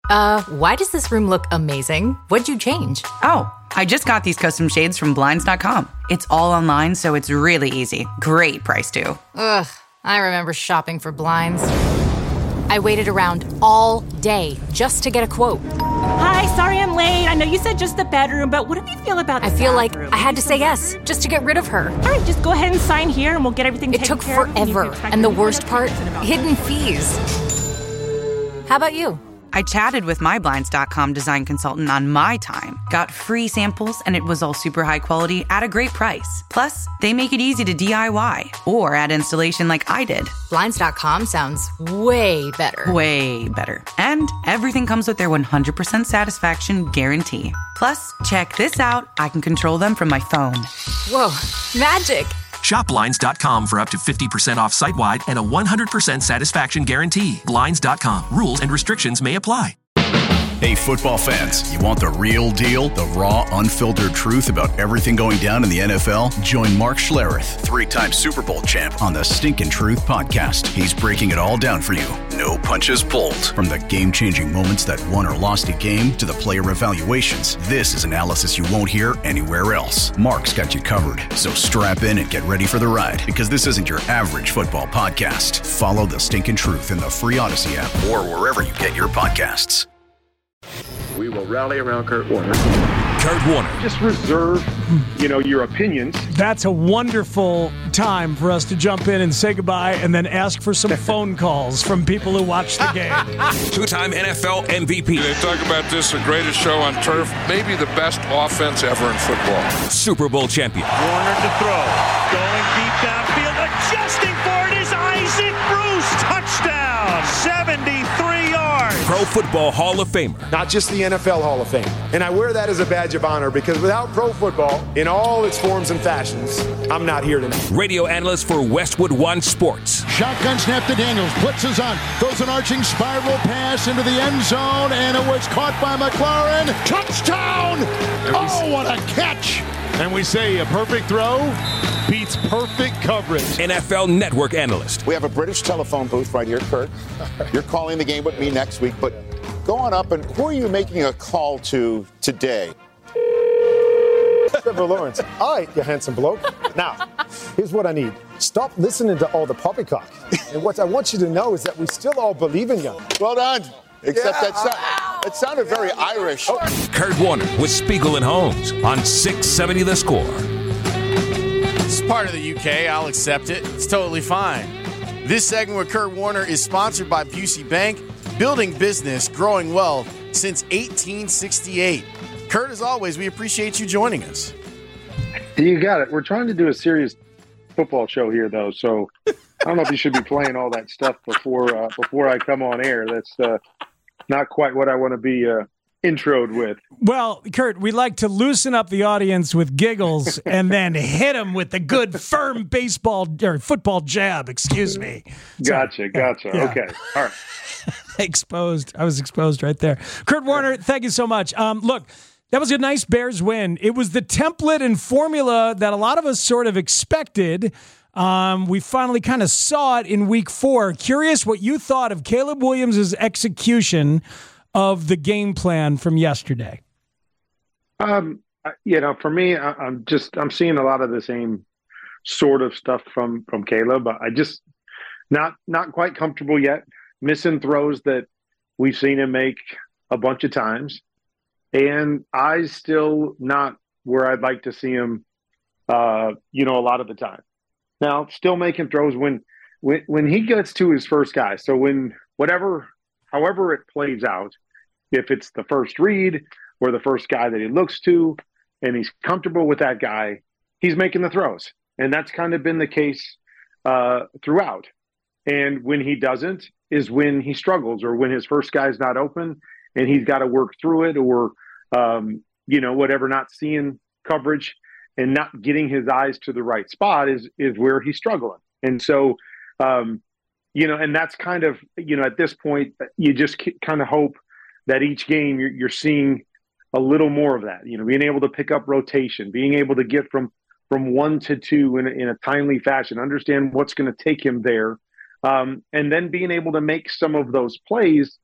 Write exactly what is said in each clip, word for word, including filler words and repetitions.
Uh, why does this room look amazing? What'd you change? Oh, I just got these custom shades from Blinds dot com. It's all online, so it's really easy. Great price, too. Ugh, I remember shopping for blinds. I waited around all day just to get a quote. Hi, sorry I'm late. I know you said just the bedroom, but what do you feel about the I feel bathroom? like I had to say yes just to get rid of her. All right, just go ahead and sign here and we'll get everything It taken took care of. forever, and the worst part, hidden fees. How about you? I chatted with my Blinds dot com design consultant on my time, got free samples, and it was all super high quality at a great price. Plus, they make it easy to D I Y or add installation like I did. Blinds dot com sounds way better. Way better. And everything comes with their one hundred percent satisfaction guarantee. Plus, check this out. I can control them from my phone. Whoa, magic. Shop Blinds dot com for up to fifty percent off site-wide and a one hundred percent satisfaction guarantee. Blinds dot com. Rules and restrictions may apply. Hey, football fans, you want the real deal? The raw, unfiltered truth about everything going down in the N F L? Join Mark Schlereth, three-time Super Bowl champ, on the Stinkin' Truth podcast. He's breaking it all down for you. No punches pulled. From the game-changing moments that won or lost a game to the player evaluations, this is analysis you won't hear anywhere else. Mark's got you covered, so strap in and get ready for the ride, because this isn't your average football podcast. Follow the Stinkin' Truth in the free Odyssey app or wherever you get your podcasts. We will rally around Kurt Warner. Kurt Warner. Just reserve, you know, your opinions. That's a wonderful time for us to jump in and say goodbye and then ask for some phone calls from people who watch the game. Two-time N F L M V P. They talk about this, the greatest show on turf, maybe the best offense ever in football. Super Bowl champion. Warner to throw. Going deep downfield. Adjusting for it is Isaac Bruce. Touchdown. seventy-three yards. Pro Football Hall of Famer. Not just the N F L Hall of Fame. And I wear that as a badge of honor because without pro football, in all its forms and fashions, I'm not here tonight. Radio analyst for Westwood One Sports. Shotgun snap to Daniels. Blitzes on. Goes an arching spiral pass into the end zone, and it was caught by McLaurin. Touchdown! Oh, what a catch! And we say a perfect throw beats perfect coverage. N F L Network analyst. We have a British telephone booth right here, Kurt. You're calling the game with me next week, but go on up and who are you making a call to today? Trevor Lawrence. All right, you handsome bloke. Now, here's what I need. Stop listening to all the poppycock. And what I want you to know is that we still all believe in you. Well done. Except Yeah. that, so- it sounded very Irish. Oh. Kurt Warner with Spiegel and Holmes on six seventy The Score. This is part of the U K. I'll accept it. It's totally fine. This segment with Kurt Warner is sponsored by Busey Bank, building business, growing wealth since eighteen sixty-eight. Kurt, as always, we appreciate you joining us. You got it. We're trying to do a serious football show here, though, so I don't know if you should be playing all that stuff before uh, before I come on air. That's uh, not quite what I want to be uh, introed with. Well, Kurt, we like to loosen up the audience with giggles and then hit them with the good, firm baseball or football jab. Excuse me. Gotcha, So, gotcha. yeah. Okay, all right. Exposed. I was exposed right there. Kurt Warner, thank you so much. Um, look, that was a nice Bears win. It was the template and formula that a lot of us sort of expected. Um, we finally kind of saw it in week four. Curious what you thought of Caleb Williams' execution of the game plan from yesterday. Um, you know, for me, I, I'm just I'm seeing a lot of the same sort of stuff from from Caleb. I just not not quite comfortable yet. Missing throws that we've seen him make a bunch of times, and I still not where I'd like to see him. Uh, you know, a lot of the time. Now, still making throws when when when he gets to his first guy. So when whatever, however it plays out, if it's the first read or the first guy that he looks to, and he's comfortable with that guy, he's making the throws, and that's kind of been the case uh, throughout. And when he doesn't, is when he struggles, or when his first guy's not open, and he's got to work through it, or um, you know, whatever, not seeing coverage and not getting his eyes to the right spot is is where he's struggling. And so, um, you know, and that's kind of, you know, at this point, you just kind of hope that each game you're, you're seeing a little more of that, you know, being able to pick up rotation, being able to get from from one to two in a, in a timely fashion, understand what's going to take him there, um, and then being able to make some of those plays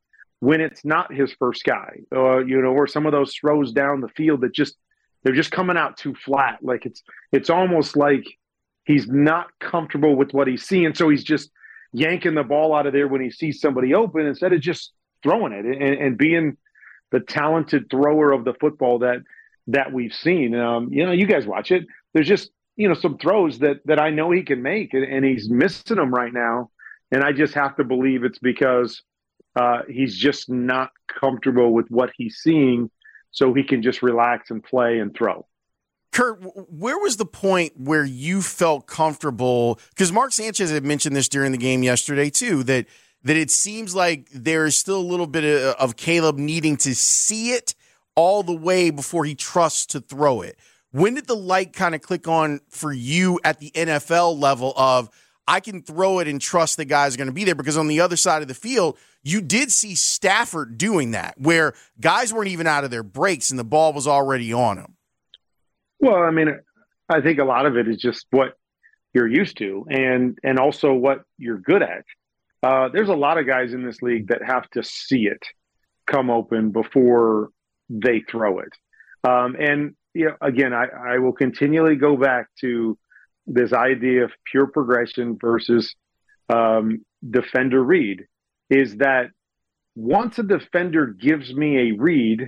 when it's not his first guy, uh, you know, or some of those throws down the field that just they're just coming out too flat. Like it's it's almost like he's not comfortable with what he's seeing, so he's just yanking the ball out of there when he sees somebody open instead of just throwing it and, and being the talented thrower of the football that that we've seen. Um, you know, you guys watch it. There's just you know some throws that that I know he can make, and, and he's missing them right now. And I just have to believe it's because uh, he's just not comfortable with what he's seeing, so he can just relax and play and throw. Kurt, where was the point where you felt comfortable? Because Mark Sanchez had mentioned this during the game yesterday too, that that it seems like there is still a little bit of, of Caleb needing to see it all the way before he trusts to throw it. When did the light kind of click on for you at the N F L level of, I can throw it and trust the guys are going to be there? Because on the other side of the field, you did see Stafford doing that, where guys weren't even out of their breaks and the ball was already on them. Well, I mean, I think a lot of it is just what you're used to and and also what you're good at. Uh, there's a lot of guys in this league that have to see it come open before they throw it. Um, and, you know, again, I, I will continually go back to this idea of pure progression versus um, defender read, is that once a defender gives me a read,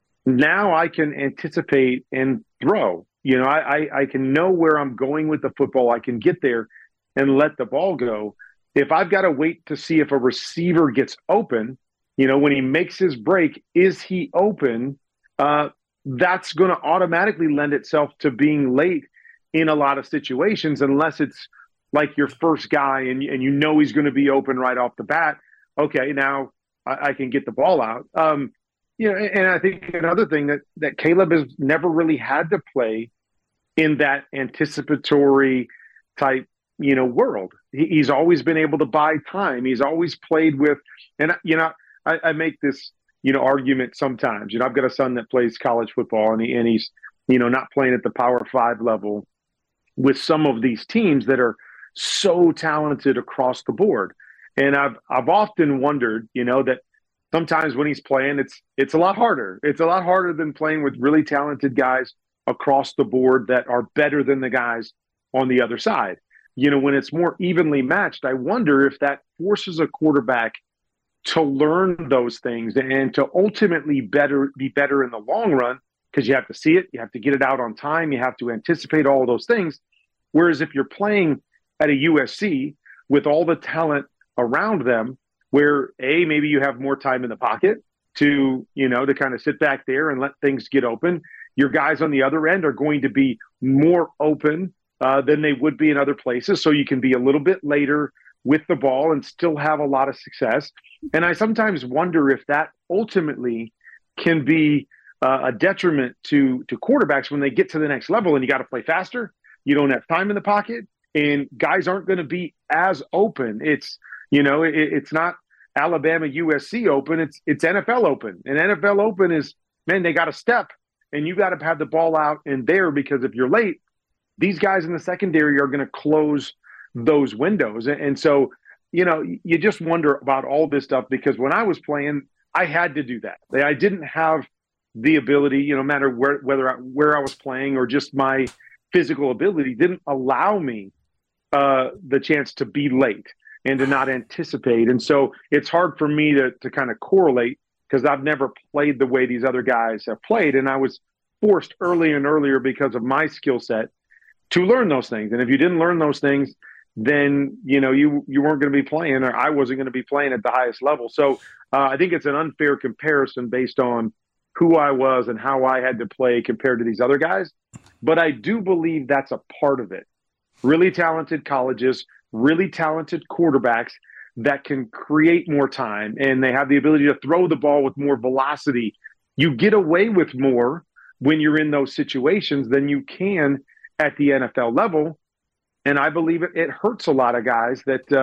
now I can anticipate and throw. You know, I, I, I can know where I'm going with the football. I can get there and let the ball go. If I've got to wait to see if a receiver gets open, you know, when he makes his break, is he open? Uh, that's going to automatically lend itself to being late in a lot of situations, unless it's like your first guy and, and you know he's going to be open right off the bat. Okay, now I, I can get the ball out. Um, you know, and I think another thing that, that Caleb has never really had to play in that anticipatory type, you know, world. He, he's always been able to buy time. He's always played with, and you know, I, I make this, you know, argument sometimes. You know, I've got a son that plays college football, and he and he's, you know, not playing at the Power Five level with some of these teams that are so talented across the board. And I've I've often wondered, you know, that sometimes when he's playing, it's it's a lot harder. It's a lot harder than playing with really talented guys across the board that are better than the guys on the other side. You know, when it's more evenly matched, I wonder if that forces a quarterback to learn those things and to ultimately better be better in the long run, because you have to see it, you have to get it out on time, you have to anticipate all of those things. Whereas if you're playing at a U S C with all the talent around them, where A, maybe you have more time in the pocket to, you know, to kind of sit back there and let things get open. Your guys on the other end are going to be more open uh, than they would be in other places. So you can be a little bit later with the ball and still have a lot of success. And I sometimes wonder if that ultimately can be uh, a detriment to, to quarterbacks when they get to the next level and you got to play faster. You don't have time in the pocket and guys aren't going to be as open. It's, you know, it, it's not Alabama U S C open. It's, it's N F L open, and N F L open is, man, they got to step and you got to have the ball out and there, because if you're late, these guys in the secondary are going to close those windows. And, and so, you know, you just wonder about all this stuff, because when I was playing, I had to do that. I didn't have the ability, you know, no matter where, whether I, where I was playing or just my physical ability didn't allow me uh, the chance to be late and to not anticipate. And so it's hard for me to, to kind of correlate, because I've never played the way these other guys have played. And I was forced earlier and earlier because of my skill set to learn those things. And if you didn't learn those things, then, you know, you, you weren't going to be playing, or I wasn't going to be playing at the highest level. So uh, I think it's an unfair comparison based on who I was and how I had to play compared to these other guys. But I do believe that's a part of it. Really talented colleges, really talented quarterbacks that can create more time, and they have the ability to throw the ball with more velocity. You get away with more when you're in those situations than you can at the N F L level. And I believe it, it hurts a lot of guys that uh,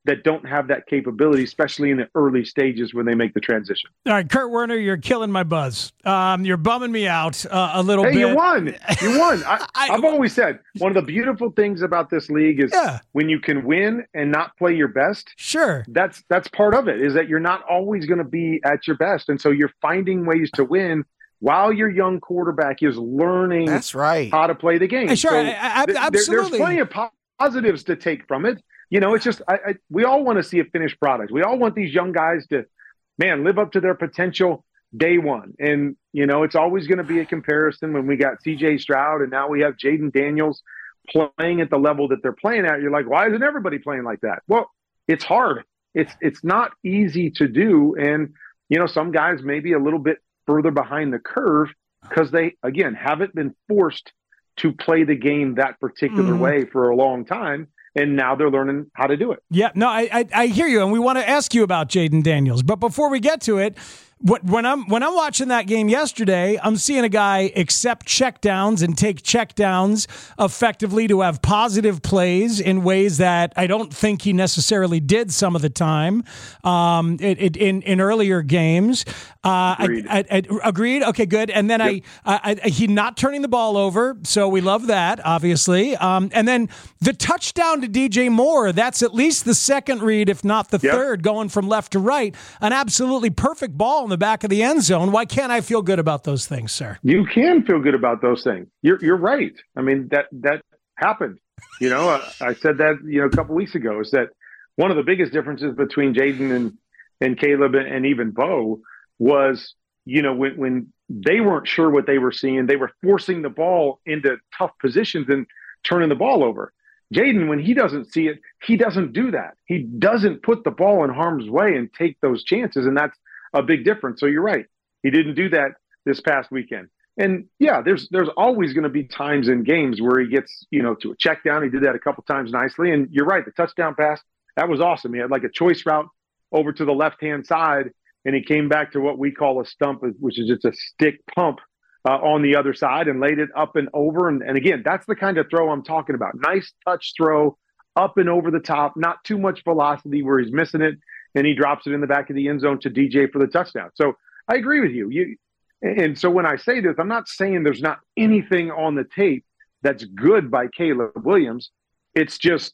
that don't have that capability, especially in the early stages when they make the transition. All right, Kurt Warner, you're killing my buzz. Um, you're bumming me out uh, a little hey, bit. Hey, you won. You won. I, I, I've always said one of the beautiful things about this league is yeah. when you can win and not play your best. Sure. That's that's part of it, is that you're not always going to be at your best. And so you're finding ways to win while your young quarterback is learning That's right. how to play the game. Sure, so I, I, th- absolutely. There's plenty of positives to take from it. You know, it's just I, I, we all want to see a finished product. We all want these young guys to, man, live up to their potential day one. And, you know, it's always going to be a comparison when we got C J Stroud and now we have Jaden Daniels playing at the level that they're playing at. You're like, why isn't everybody playing like that? Well, it's hard. It's it's not easy to do. And, you know, some guys may be a little bit further behind the curve because they, again, haven't been forced to play the game that particular mm. way for a long time. And now they're learning how to do it. Yeah, no, I, I, I hear you. And we want to ask you about Jaden Daniels. But before we get to it, What, when I'm when I'm watching that game yesterday, I'm seeing a guy accept checkdowns and take checkdowns effectively to have positive plays in ways that I don't think he necessarily did some of the time um, it, it, in in earlier games. Uh, agreed. I, I, I, agreed. Okay, good. And then yep. I, I, I he not turning the ball over, so we love that, obviously. Um, and then the touchdown to D J Moore. That's at least the second read, if not the yep. third, going from left to right. An absolutely perfect ball in the back of the end zone. Why can't I feel good about those things, sir? You can feel good about those things. You're you're right. I mean, that that happened. You know, I, I said that, you know, a couple weeks ago, is that one of the biggest differences between Jaden and, and Caleb and, and even Bo was, you know, when, when they weren't sure what they were seeing, they were forcing the ball into tough positions and turning the ball over. Jaden, when he doesn't see it, he doesn't do that. He doesn't put the ball in harm's way and take those chances. And that's a big difference. So you're right. He didn't do that this past weekend. And yeah, there's there's always going to be times in games where he gets, you know, to a check down. He did that a couple times nicely. And you're right. The touchdown pass, that was awesome. He had like a choice route over to the left-hand side, and he came back to what we call a stump, which is just a stick pump uh, on the other side, and laid it up and over. And, and again, that's the kind of throw I'm talking about. Nice touch throw up and over the top, not too much velocity where he's missing it, and he drops it in the back of the end zone to D J for the touchdown. So I agree with you. You, and so when I say this, I'm not saying there's not anything on the tape that's good by Caleb Williams. It's just,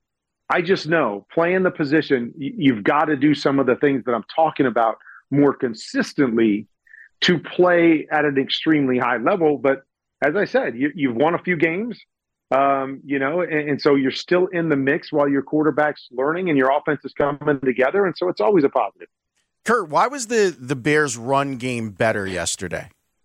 I just know playing the position, you've got to do some of the things that I'm talking about more consistently to play at an extremely high level. But as I said, you, you've won a few games. Um, you know, and, and so you're still in the mix while your quarterback's learning and your offense is coming together. And so it's always a positive. Kurt, why was the, the Bears run game better yesterday?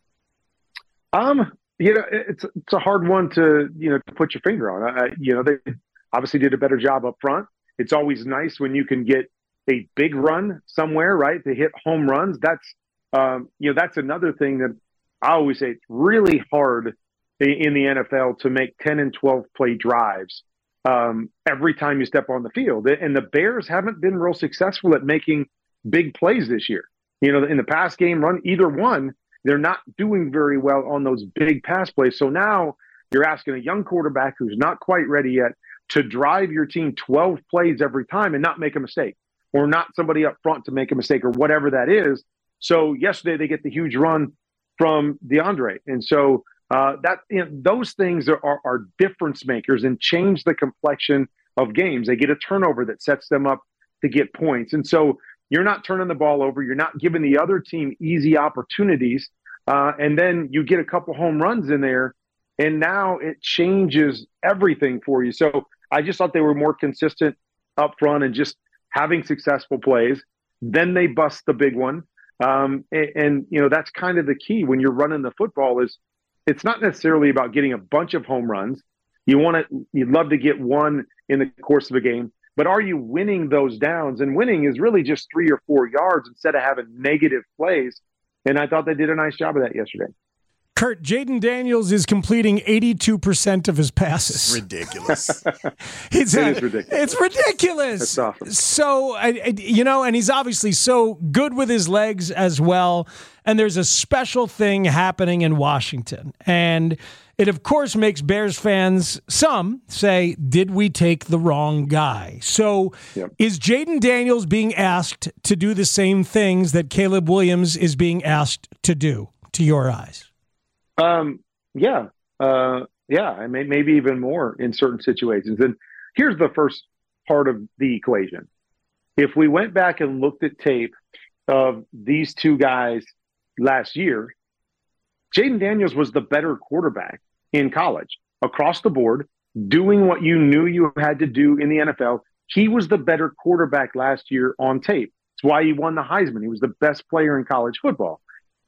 Um, you know, it's, it's a hard one to, you know, to put your finger on. I, you know, they obviously did a better job up front. It's always nice when you can get a big run somewhere, right? To hit home runs. That's, um, you know, that's another thing that I always say, it's really hard in the N F L to make ten and twelve play drives um, every time you step on the field. And the Bears haven't been real successful at making big plays this year. You know, in the pass game run, either one, they're not doing very well on those big pass plays. So now you're asking a young quarterback who's not quite ready yet to drive your team twelve plays every time and not make a mistake, or not somebody up front to make a mistake, or whatever that is. So yesterday they get the huge run from DeAndre. And so Uh, that you know, those things are, are, are difference makers and change the complexion of games. They get a turnover that sets them up to get points. And so you're not turning the ball over. You're not giving the other team easy opportunities. Uh, and then you get a couple home runs in there, and now it changes everything for you. So I just thought they were more consistent up front and just having successful plays. Then they bust the big one. Um, and, and, you know, that's kind of the key when you're running the football is, it's not necessarily about getting a bunch of home runs. You want to, you'd love to get one in the course of a game, but are you winning those downs? And winning is really just three or four yards instead of having negative plays. And I thought they did a nice job of that yesterday. Kurt, Jaden Daniels is completing eighty-two percent of his passes. Ridiculous. it's, it is ridiculous. It's ridiculous. That's awesome. So, I, I, you know, and he's obviously so good with his legs as well. And there's a special thing happening in Washington. And it, of course, makes Bears fans, some, say, did we take the wrong guy? So yep. Is Jaden Daniels being asked to do the same things that Caleb Williams is being asked to do, to your eyes? Um. Yeah. Uh. Yeah. I mean, maybe even more in certain situations. And here's the first part of the equation. If we went back and looked at tape of these two guys last year, Jaden Daniels was the better quarterback in college across the board, doing what you knew you had to do in the N F L. He was the better quarterback last year on tape. That's why he won the Heisman. He was the best player in college football.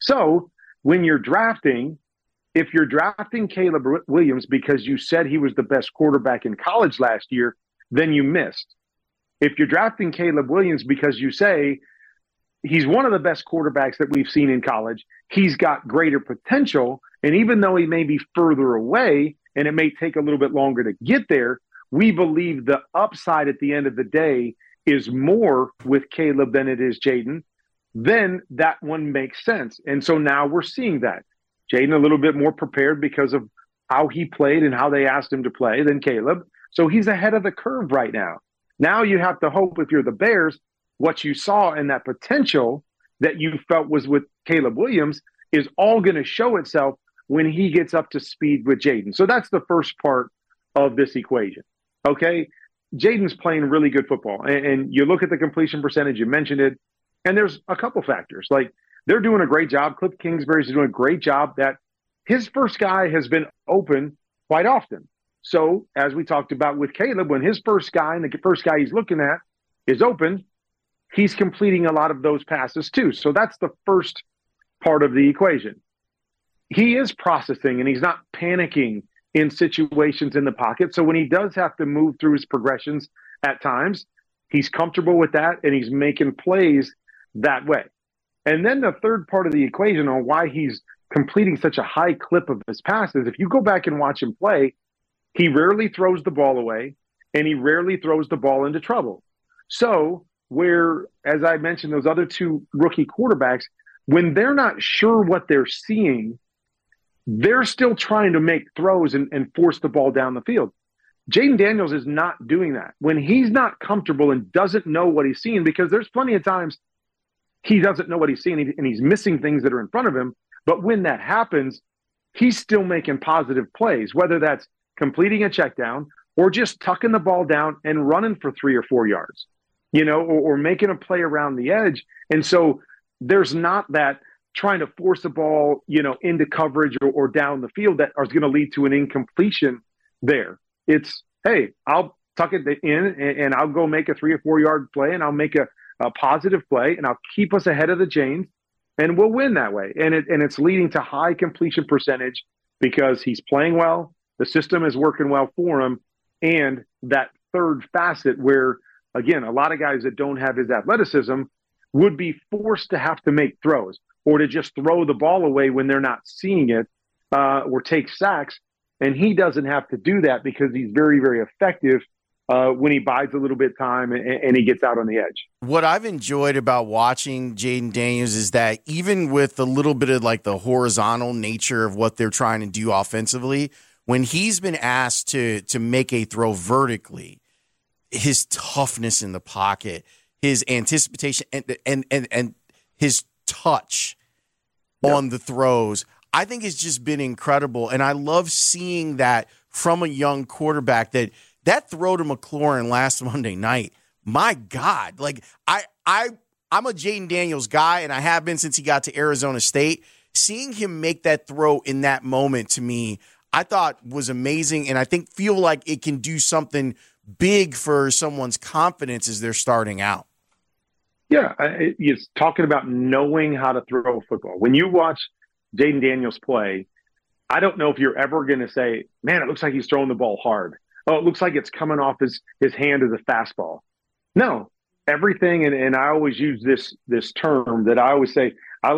So when you're drafting, if you're drafting Caleb Williams because you said he was the best quarterback in college last year, then you missed. If you're drafting Caleb Williams because you say he's one of the best quarterbacks that we've seen in college, he's got greater potential, and even though he may be further away and it may take a little bit longer to get there, we believe the upside at the end of the day is more with Caleb than it is Jaden, then that one makes sense. And so now we're seeing that. Jaden a little bit more prepared because of how he played and how they asked him to play than Caleb. So he's ahead of the curve right now. Now you have to hope, if you're the Bears, what you saw in that potential that you felt was with Caleb Williams is all going to show itself when he gets up to speed with Jaden. So that's the first part of this equation. Okay. Jaden's playing really good football, and, and you look at the completion percentage, you mentioned it, and there's a couple factors. Like, they're doing a great job. Cliff Kingsbury's doing a great job that his first guy has been open quite often. So as we talked about with Caleb, when his first guy and the first guy he's looking at is open, he's completing a lot of those passes too. So that's the first part of the equation. He is processing and he's not panicking in situations in the pocket. So when he does have to move through his progressions at times, he's comfortable with that and he's making plays that way. And then the third part of the equation on why he's completing such a high clip of his passes, if you go back and watch him play, he rarely throws the ball away and he rarely throws the ball into trouble. So where, as I mentioned, those other two rookie quarterbacks, when they're not sure what they're seeing, they're still trying to make throws and, and force the ball down the field. Jaden Daniels is not doing that. When he's not comfortable and doesn't know what he's seeing, because there's plenty of times he doesn't know what he's seeing and he's missing things that are in front of him. But when that happens, he's still making positive plays, whether that's completing a check down or just tucking the ball down and running for three or four yards, you know, or, or making a play around the edge. And so there's not that trying to force the ball, you know, into coverage or, or down the field that is going to lead to an incompletion there. It's, hey, I'll tuck it in and, and I'll go make a three or four yard play and I'll make a, a positive play and I'll keep us ahead of the chains and we'll win that way. And it and it's leading to high completion percentage because he's playing well, the system is working well for him, and that third facet where, again, a lot of guys that don't have his athleticism would be forced to have to make throws or to just throw the ball away when they're not seeing it uh, or take sacks. And he doesn't have to do that because he's very, very effective uh, when he bides a little bit of time and, and he gets out on the edge. What I've enjoyed about watching Jaden Daniels is that even with a little bit of like the horizontal nature of what they're trying to do offensively, when he's been asked to to make a throw vertically, his toughness in the pocket, his anticipation, and and and, and his touch yep. on the throws, I think it's just been incredible. And I love seeing that from a young quarterback. That that throw to McLaurin last Monday night, my God, like I I I'm a Jaden Daniels guy, and I have been since he got to Arizona State. Seeing him make that throw in that moment, to me, I thought was amazing, and I think feel like it can do something big for someone's confidence as they're starting out. Yeah, it's talking about knowing how to throw a football. When you watch Jaden Daniels play, I don't know if you're ever going to say, man, it looks like he's throwing the ball hard. Oh, it looks like it's coming off his, his hand as a fastball. No, everything, and, and I always use this this term that I always say, I like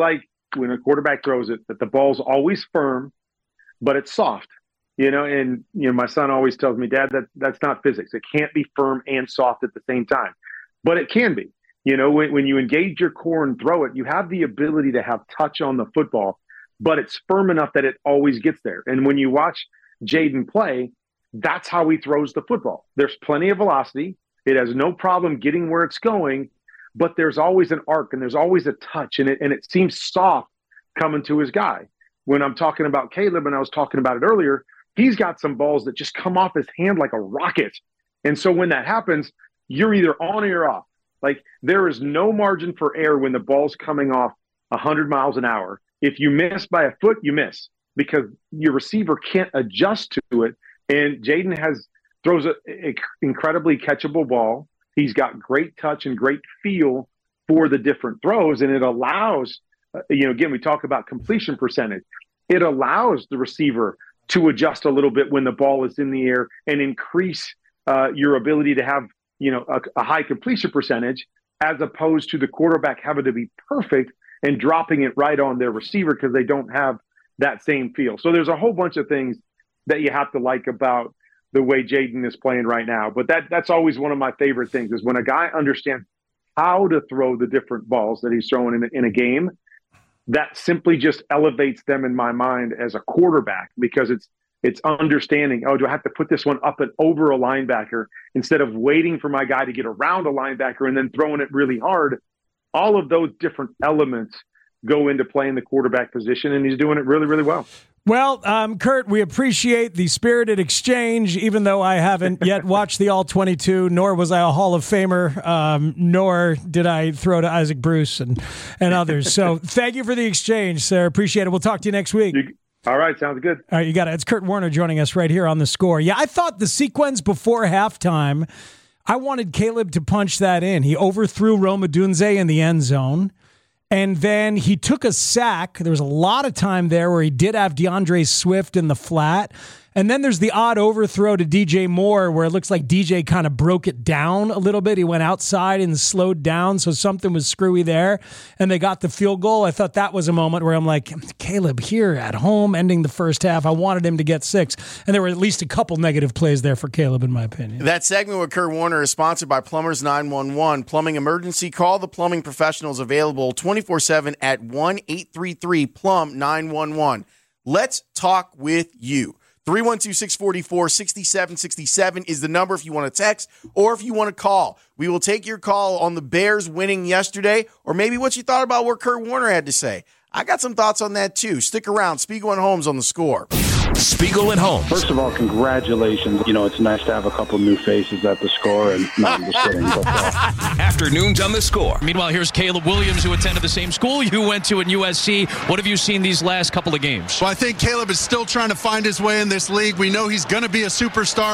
when a quarterback throws it, that the ball's always firm, but it's soft. You know, and you know, my son always tells me, Dad, that that's not physics. It can't be firm and soft at the same time, but it can be. You know, when, when you engage your core and throw it, you have the ability to have touch on the football, but it's firm enough that it always gets there. And when you watch Jayden play, that's how he throws the football. There's plenty of velocity. It has no problem getting where it's going, but there's always an arc and there's always a touch, and it and it seems soft coming to his guy. When I'm talking about Caleb, and I was talking about it earlier, he's got some balls that just come off his hand like a rocket. And so when that happens, you're either on or you're off. Like, there is no margin for error when the ball's coming off one hundred miles an hour. If you miss by a foot, you miss because your receiver can't adjust to it. And Jayden has throws an incredibly catchable ball. He's got great touch and great feel for the different throws. And it allows, you know, again, we talk about completion percentage. It allows the receiver to adjust a little bit when the ball is in the air and increase uh, your ability to have, you know, a, a high completion percentage, as opposed to the quarterback having to be perfect and dropping it right on their receiver because they don't have that same feel. So there's a whole bunch of things that you have to like about the way Jayden is playing right now. But that that's always one of my favorite things, is when a guy understands how to throw the different balls that he's throwing in, in a game. That simply just elevates them in my mind as a quarterback, because it's it's understanding, oh, do I have to put this one up and over a linebacker instead of waiting for my guy to get around a linebacker and then throwing it really hard? All of those different elements go into playing the quarterback position, and he's doing it really, really well. Well, um, Kurt, we appreciate the spirited exchange, even though I haven't yet watched the All twenty-two, nor was I a Hall of Famer, um, nor did I throw to Isaac Bruce and, and others. So thank you for the exchange, sir. Appreciate it. We'll talk to you next week. You, all right. Sounds good. All right. You got it. It's Kurt Warner joining us right here on The Score. Yeah, I thought the sequence before halftime, I wanted Caleb to punch that in. He overthrew Rome Odunze in the end zone. And then he took a sack. There was a lot of time there where he did have DeAndre Swift in the flat. And then there's the odd overthrow to D J Moore where it looks like D J kind of broke it down a little bit. He went outside and slowed down, so something was screwy there. And they got the field goal. I thought that was a moment where I'm like, Caleb here at home, ending the first half. I wanted him to get six. And there were at least a couple negative plays there for Caleb, in my opinion. That segment with Kurt Warner is sponsored by Plumbers nine one one. Plumbing emergency. Call the plumbing professionals, available twenty-four seven at one eight three three plumb nine one one. Let's talk with you. three one two, six four four, six seven six seven is the number if you want to text or if you want to call. We will take your call on the Bears winning yesterday, or maybe what you thought about what Kurt Warner had to say. I got some thoughts on that too. Stick around. Spiegel and Holmes on The Score. Spiegel and Holmes. First of all, congratulations. You know, it's nice to have a couple new faces at The Score. And no, I'm just kidding. But, uh... Afternoons on The Score. Meanwhile, here's Caleb Williams, who attended the same school you went to in U S C. What have you seen these last couple of games? Well, I think Caleb is still trying to find his way in this league. We know he's going to be a superstar.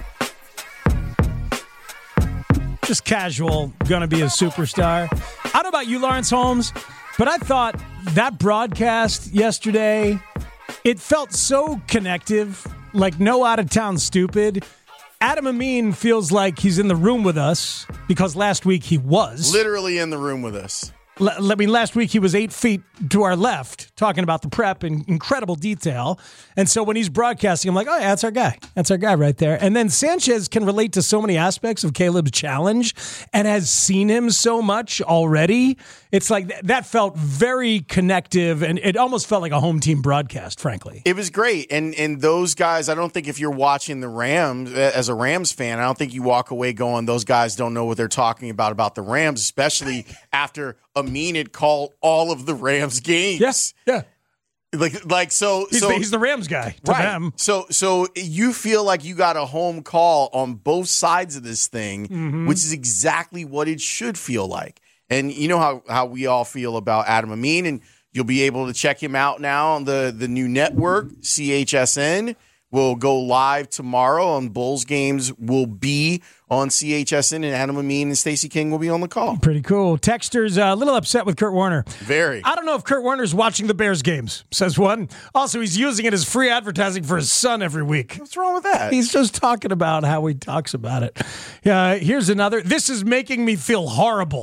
Just casual, going to be a superstar. I don't know about you, Lawrence Holmes, but I thought that broadcast yesterday, it felt so connective, like no out-of-town stupid. Adam Amin feels like he's in the room with us, because last week he was. Literally in the room with us. I mean, last week he was eight feet to our left talking about the prep in incredible detail. And so when he's broadcasting, I'm like, oh, yeah, that's our guy. That's our guy right there. And then Sanchez can relate to so many aspects of Caleb's challenge and has seen him so much already. It's like that felt very connective, and it almost felt like a home team broadcast, frankly. It was great. And and those guys, I don't think if you're watching the Rams, as a Rams fan, I don't think you walk away going, those guys don't know what they're talking about about the Rams, especially after Amin had called all of the Rams games. Yes, yeah. Like, like so, he's, so the, he's the Rams guy to right. them. So, so you feel like you got a home call on both sides of this thing, mm-hmm. which is exactly what it should feel like. And you know how, how we all feel about Adam Amin, and you'll be able to check him out now on the, the new network, C H S N. Will go live tomorrow, and Bulls games will be on C H S N, and Adam Amin and Stacey King will be on the call. Pretty cool. Texter's uh, a little upset with Kurt Warner. Very. I don't know if Kurt Warner's watching the Bears games, says one. Also, he's using it as free advertising for his son every week. What's wrong with that? He's just talking about how he talks about it. Uh, here's another. This is making me feel horrible.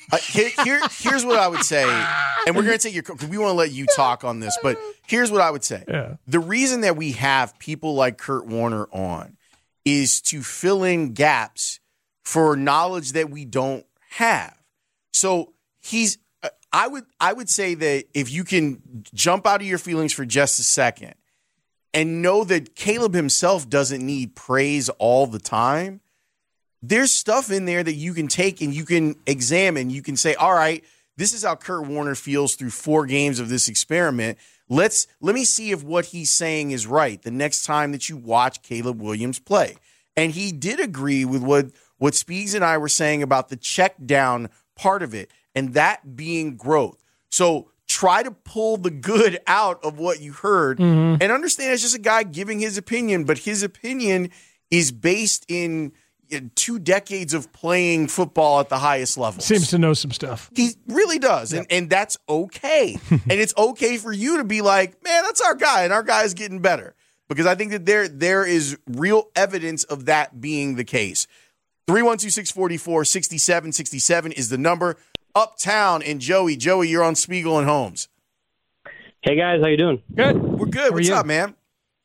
Uh, here, here, here's what I would say, and we're going to take your because we want to let you talk on this. But here's what I would say: yeah. the reason that we have people like Kurt Warner on is to fill in gaps for knowledge that we don't have. So he's. I would. I would say that if you can jump out of your feelings for just a second and know that Caleb himself doesn't need praise all the time. There's stuff in there that you can take and you can examine. You can say, all right, this is how Kurt Warner feels through four games of this experiment. Let's let me see if what he's saying is right the next time that you watch Caleb Williams play. And he did agree with what, what Speegs and I were saying about the check down part of it, and that being growth. So try to pull the good out of what you heard mm-hmm. and understand it's just a guy giving his opinion, but his opinion is based in two decades of playing football at the highest level. Seems to know some stuff. He really does. Yep. And, and that's okay. And it's okay for you to be like, man, that's our guy. And our guy is getting better. Because I think that there there is real evidence of that being the case. three one two, six four four, six seven six seven is the number. Uptown and Joey. Joey, you're on Spiegel and Holmes. Hey, guys. How you doing? Good. We're good. What's up, man?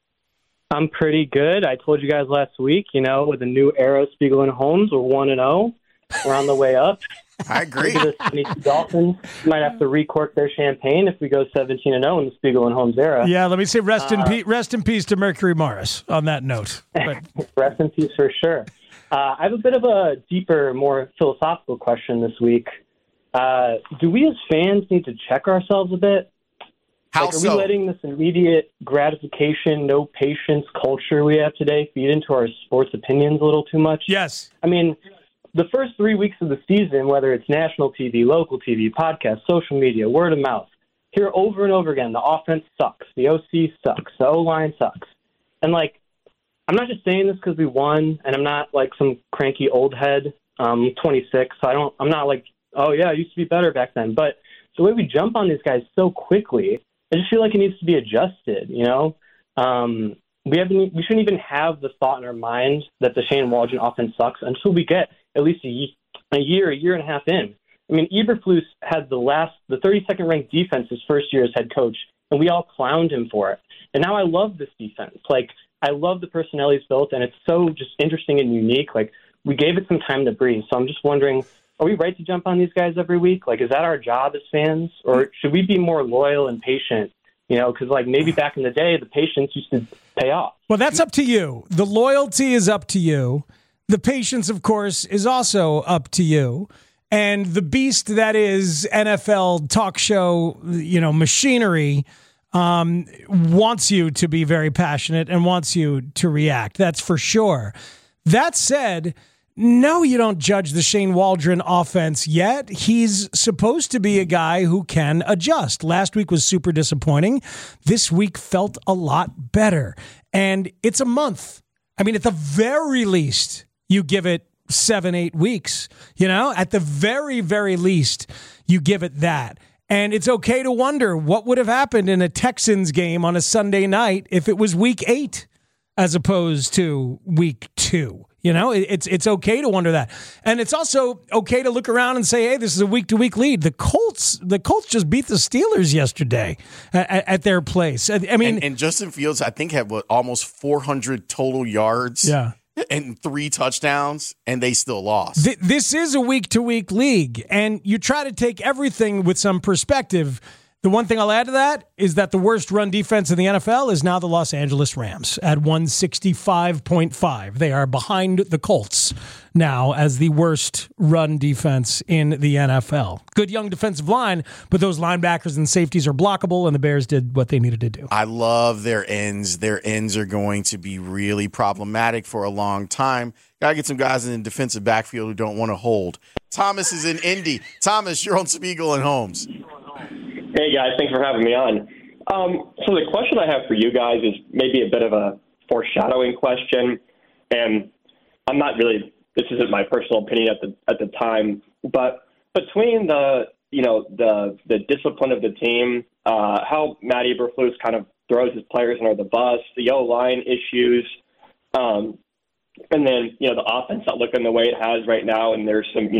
I'm pretty good. I told you guys last week, you know, with the new era of Spiegel and Holmes, we're one and oh. We're on the way up. I agree. The Tennessee Dolphins might have to recork their champagne if we go seventeen and oh in the Spiegel and Holmes era. Yeah, let me say rest in uh, peace. Rest in peace to Mercury Morris. On that note, but. Rest in peace for sure. Uh, I have a bit of a deeper, more philosophical question this week. Uh, do we as fans need to check ourselves a bit? How like, are so? we letting this immediate gratification, no patience culture we have today feed into our sports opinions a little too much? Yes. I mean, the first three weeks of the season, whether it's national T V, local T V, podcast, social media, word of mouth, hear over and over again, the offense sucks, the O C sucks, the O-line sucks. And, like, I'm not just saying this because we won, and I'm not, like, some cranky old head. Um, I'm twenty-six, so I don't, I'm not like, oh, yeah, it used to be better back then. But the way we jump on these guys so quickly, I just feel like it needs to be adjusted, you know? Um, we haven't, we shouldn't even have the thought in our mind that the Shane Waldron offense sucks until we get at least a, a year, a year and a half in. I mean, Eberflus had the last, the thirty-second ranked defense his first year as head coach, and we all clowned him for it. And now I love this defense. Like, I love the personnel he's built, and it's so just interesting and unique. Like, we gave it some time to breathe. So I'm just wondering, are we right to jump on these guys every week? Like, is that our job as fans? Or should we be more loyal and patient? You know, because, like, maybe back in the day, the patience used to pay off. Well, that's up to you. The loyalty is up to you. The patience, of course, is also up to you. And the beast that is N F L talk show, you know, machinery um, wants you to be very passionate and wants you to react. That's for sure. That said, no, you don't judge the Shane Waldron offense yet. He's supposed to be a guy who can adjust. Last week was super disappointing. This week felt a lot better. And it's a month. I mean, at the very least, you give it seven, eight weeks. You know, at the very, very least, you give it that. And it's okay to wonder what would have happened in a Texans game on a Sunday night if it was week eight as opposed to week two. You know, it's it's okay to wonder that. And it's also okay to look around and say, hey, this is a week-to-week lead. The Colts the Colts just beat the Steelers yesterday at, at their place. I mean, and, and Justin Fields, I think, had what, almost four hundred total yards. Yeah. And three touchdowns, and they still lost. Th- this is a week-to-week league, and you try to take everything with some perspective. The one thing I'll add to that is that the worst run defense in the N F L is now the Los Angeles Rams at one sixty-five point five. They are behind the Colts now as the worst run defense in the N F L. Good young defensive line, but those linebackers and safeties are blockable, and the Bears did what they needed to do. I love their ends. Their ends are going to be really problematic for a long time. Got to get some guys in the defensive backfield who don't want to hold. Thomas is in Indy. Thomas, you're on Spiegel and Holmes. Hey, guys. Thanks for having me on. Um, so the question I have for you guys is maybe a bit of a foreshadowing question. And I'm not really – this isn't my personal opinion at the at the time. But between the, you know, the the discipline of the team, uh, how Matt Eberflus kind of throws his players under the bus, the O-line issues, um, and then, you know, the offense not looking the way it has right now, and there's some, you know,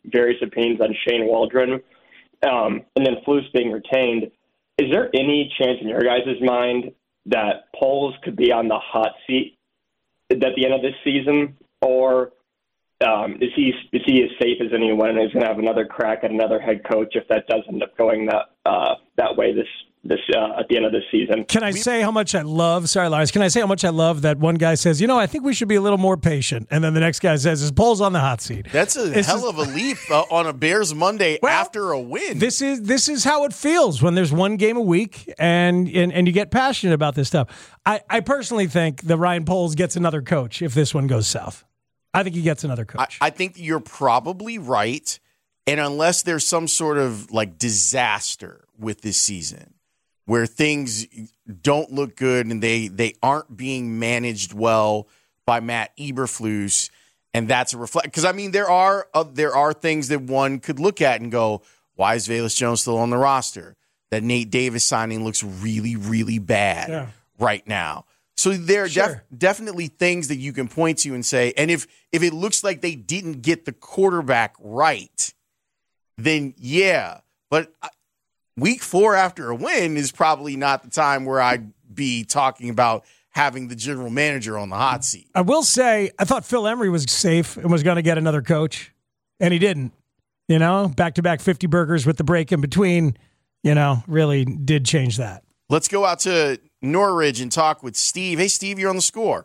various opinions on Shane Waldron, um, and then Flus being retained. Is there any chance in your guys' mind that Poles could be on the hot seat at the end of this season, or um, is he is he as safe as anyone and is going to have another crack at another head coach if that does end up going that uh, that way this this uh, at the end of this season? Can I say how much I love? Sorry, Lars. Can I say how much I love that one guy says, you know, I think we should be a little more patient, and then the next guy says, "Is Poles on the hot seat?" That's a This hell is- of a leap uh, on a Bears Monday Well, after a win. This is this is how it feels when there's one game a week and and, and you get passionate about this stuff. I, I personally think that Ryan Poles gets another coach if this one goes south. I think he gets another coach. I, I think you're probably right, and unless there's some sort of like disaster with this season where things don't look good and they they aren't being managed well by Matt Eberflus, and that's a reflect. Because I mean, there are uh, there are things that one could look at and go, "Why is Velus Jones still on the roster?" That Nate Davis signing looks really, really bad Yeah. right now. So there are Sure. def- definitely things that you can point to and say, and if if it looks like they didn't get the quarterback right, then yeah. But uh, week four after a win is probably not the time where I'd be talking about having the general manager on the hot seat. I will say, I thought Phil Emery was safe and was going to get another coach, and he didn't. You know, back-to-back fifty burgers with the break in between, you know, really did change that. Let's go out to Norridge and talk with Steve. Hey, Steve, you're on the score.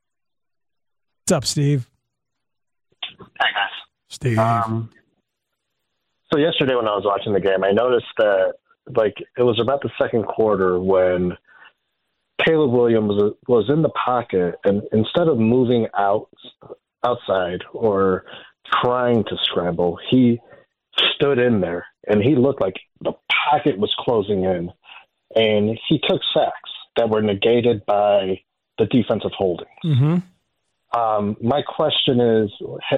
What's up, Steve? Hey, guys. Steve. Um, so yesterday when I was watching the game, I noticed that, like, it was about the second quarter when Caleb Williams was, was in the pocket, and instead of moving out outside or trying to scramble, he stood in there, and he looked like the pocket was closing in, and he took sacks that were negated by the defensive holding. Mm-hmm. Um, my question is,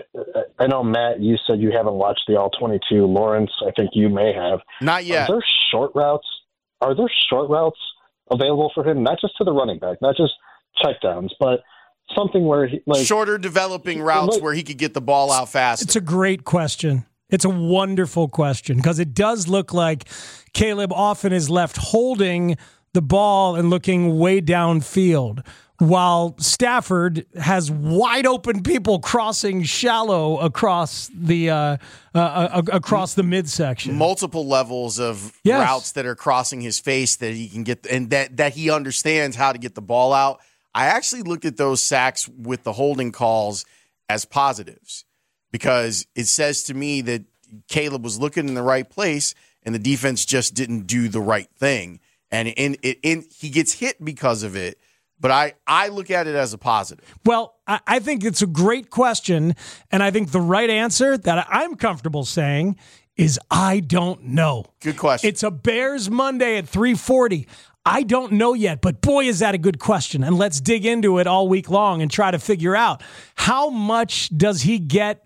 I know, Matt, you said you haven't watched the all twenty-two. Lawrence, I think you may have. Not yet. Are there short routes? Are there short routes available for him? Not just to the running back, not just checkdowns, but something where he, like, shorter developing routes like, where he could get the ball out faster. It's a great question. It's a wonderful question because it does look like Caleb often is left holding the ball and looking way downfield, while Stafford has wide open people crossing shallow across the uh, uh, uh, across the midsection. Multiple levels of Yes. routes that are crossing his face that he can get, and that that he understands how to get the ball out. I actually looked at those sacks with the holding calls as positives because it says to me that Caleb was looking in the right place and the defense just didn't do the right thing, and in it in he gets hit because of it. But I, I look at it as a positive. Well, I, I think it's a great question, and I think the right answer that I'm comfortable saying is I don't know. Good question. It's a Bears Monday at three forty. I don't know yet, but boy, is that a good question. And let's dig into it all week long and try to figure out how much does he get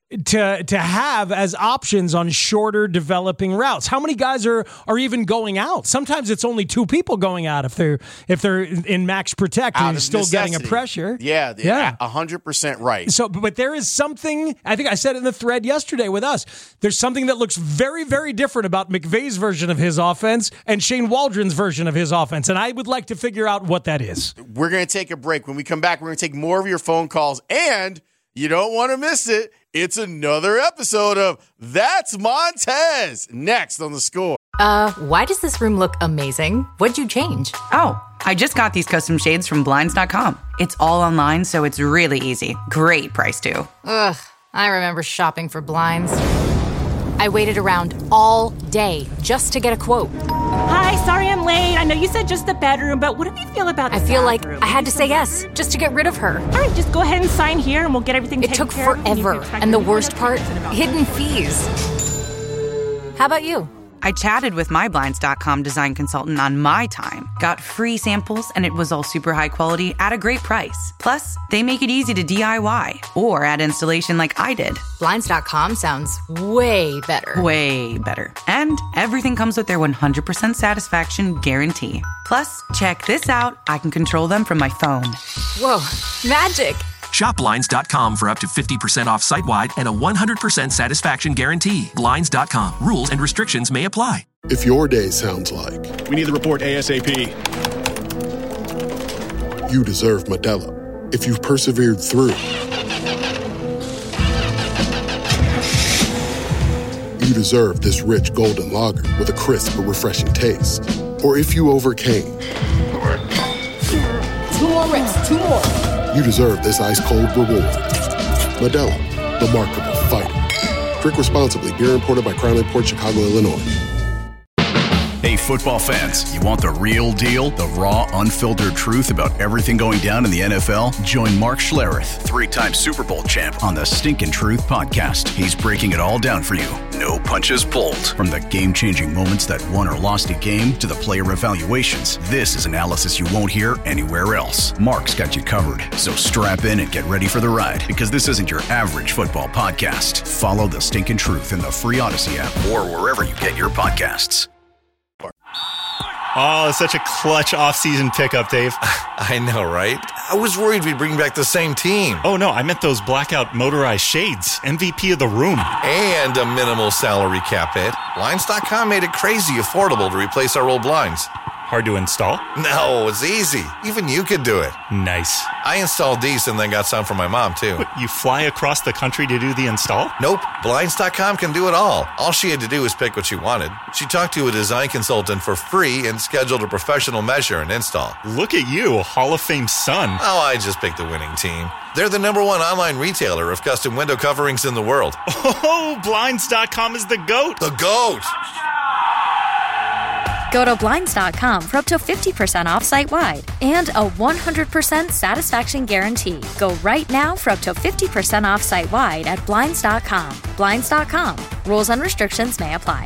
to to have as options on shorter developing routes. How many guys are are even going out? Sometimes it's only two people going out if they're if they're in max protect Out and you're of still getting a necessity. pressure. Yeah, Yeah. one hundred percent right. So, but there is something, I think I said it in the thread yesterday with us, there's something that looks very, very different about McVay's version of his offense and Shane Waldron's version of his offense. And I would like to figure out what that is. We're going to take a break. When we come back, we're going to take more of your phone calls, and you don't want to miss it. It's another episode of That's Montez, next on The Score. Uh, why does this room look amazing? What'd you change? Oh, I just got these custom shades from Blinds dot com. It's all online, so it's really easy. Great price, too. Ugh, I remember shopping for blinds. I waited around all day just to get a quote. Hi, sorry I'm late. I know you said just the bedroom, but what do you feel about the I feel bathroom? like I had to say yes just to get rid of her. All right, just go ahead and sign here and we'll get everything It taken took care of, and you can forever. expect And the me worst to part, listen about hidden fees. How about you? I chatted with my Blinds dot com design consultant on my time, got free samples, and it was all super high quality at a great price. Plus, they make it easy to D I Y or add installation like I did. Blinds dot com sounds way better. Way better. And everything comes with their one hundred percent satisfaction guarantee. Plus, check this out. I can control them from my phone. Whoa, magic. Shop Blinds dot com for up to fifty percent off site-wide and a one hundred percent satisfaction guarantee. Blinds dot com. Rules and restrictions may apply. If your day sounds like, we need the report ASAP. You deserve Modelo. If you've persevered through, you deserve this rich golden lager with a crisp but refreshing taste. Or if you overcame. Two more reps, two more. You deserve this ice-cold reward. Modelo, the Remarkable Fighter. Drink responsibly. Beer imported by Crown Imports, Chicago, Illinois. Hey, football fans, you want the real deal? The raw, unfiltered truth about everything going down in the N F L? Join Mark Schlereth, three-time Super Bowl champ, on the Stinkin' Truth podcast. He's breaking it all down for you. No punches pulled. From the game-changing moments that won or lost a game to the player evaluations, this is analysis you won't hear anywhere else. Mark's got you covered, so strap in and get ready for the ride, because this isn't your average football podcast. Follow the Stinkin' Truth in the free Odyssey app or wherever you get your podcasts. Oh, such a clutch offseason pickup, Dave. I know, right? I was worried we'd bring back the same team. Oh, no, I meant those blackout motorized shades. M V P of the room. And a minimal salary cap hit. Blinds dot com made it crazy affordable to replace our old blinds. Hard to install? No, it's easy. Even you could do it. Nice. I installed these and then got some for my mom, too. What, you fly across the country to do the install? Nope. Blinds dot com can do it all. All she had to do was pick what she wanted. She talked to a design consultant for free and scheduled a professional measure and install. Look at you, Hall of Fame son. Oh, I just picked the winning team. They're the number one online retailer of custom window coverings in the world. Oh, Blinds dot com is the GOAT. The GOAT! Go to Blinds dot com for up to fifty percent off site-wide and a one hundred percent satisfaction guarantee. Go right now for up to fifty percent off site-wide at Blinds dot com. Blinds dot com. Rules and restrictions may apply.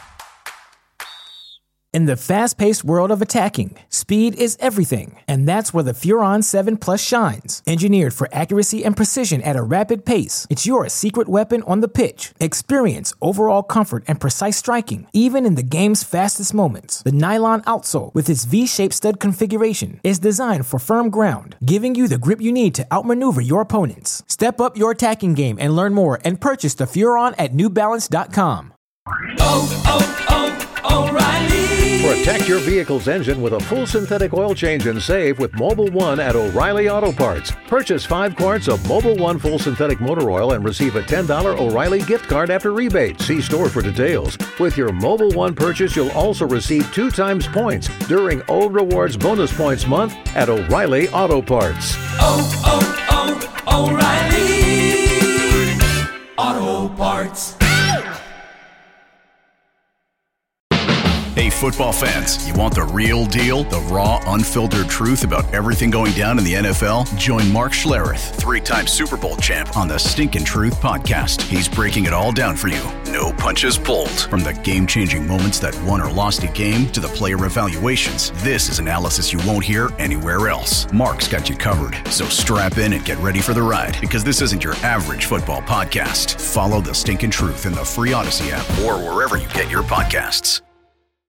In the fast-paced world of attacking, speed is everything, and that's where the Furon seven Plus shines. Engineered for accuracy and precision at a rapid pace, it's your secret weapon on the pitch. Experience overall comfort and precise striking, even in the game's fastest moments. The nylon outsole, with its V-shaped stud configuration, is designed for firm ground, giving you the grip you need to outmaneuver your opponents. Step up your attacking game and learn more and purchase the Furon at New Balance dot com. Oh, oh, oh, O'Reilly! Protect your vehicle's engine with a full synthetic oil change and save with Mobil one at O'Reilly Auto Parts. Purchase five quarts of Mobil one full synthetic motor oil and receive a ten dollars O'Reilly gift card after rebate. See store for details. With your Mobil one purchase, you'll also receive two times points during O Rewards Bonus Points Month at O'Reilly Auto Parts. Oh, oh, oh, O'Reilly Auto Parts. Hey, football fans, you want the real deal? The raw, unfiltered truth about everything going down in the N F L? Join Mark Schlereth, three-time Super Bowl champ, on the Stinkin' Truth podcast. He's breaking it all down for you. No punches pulled. From the game-changing moments that won or lost a game to the player evaluations, this is analysis you won't hear anywhere else. Mark's got you covered, so strap in and get ready for the ride, because this isn't your average football podcast. Follow the Stinkin' Truth in the free Odyssey app or wherever you get your podcasts.